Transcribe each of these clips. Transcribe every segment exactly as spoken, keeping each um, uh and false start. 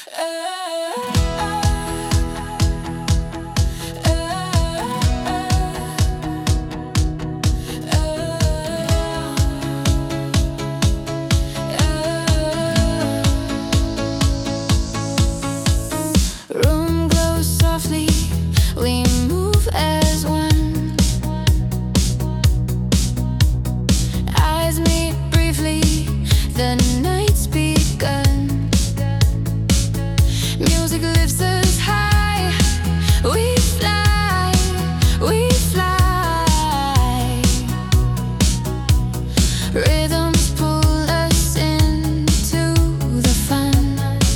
Room glows softly, we move as one. Eyes meet briefly, the night's begun. Music lifts us high, we fly, we fly. Rhythms pull us into the fun.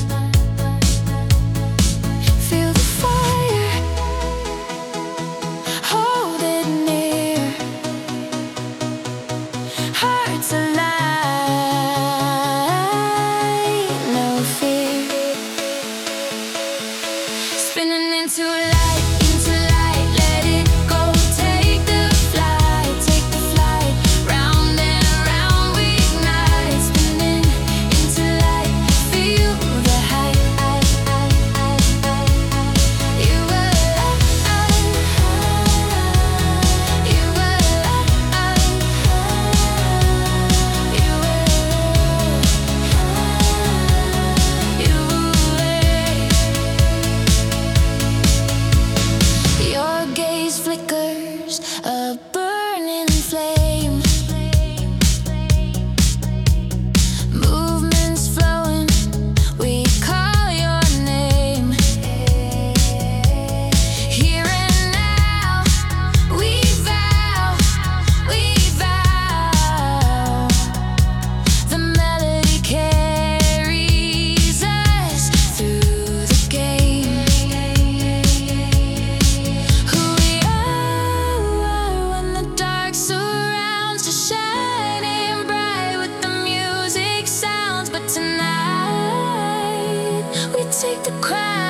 Feel the fire, hold it near. Hearts alive, no fear. Spinning into light, into light, let it go. Take the flight, take the flight. Round and round we ignite. Spinning into light, feel the height. You alive, you alive, you alive. Your gaze flickers, a burning flame. Movements flowing, we call your name. Here and now, we vow, we vow. The melody carries us through the game. Who we are when the dark surrounds us, shining bright with the music sounds. But tonight we take the crown.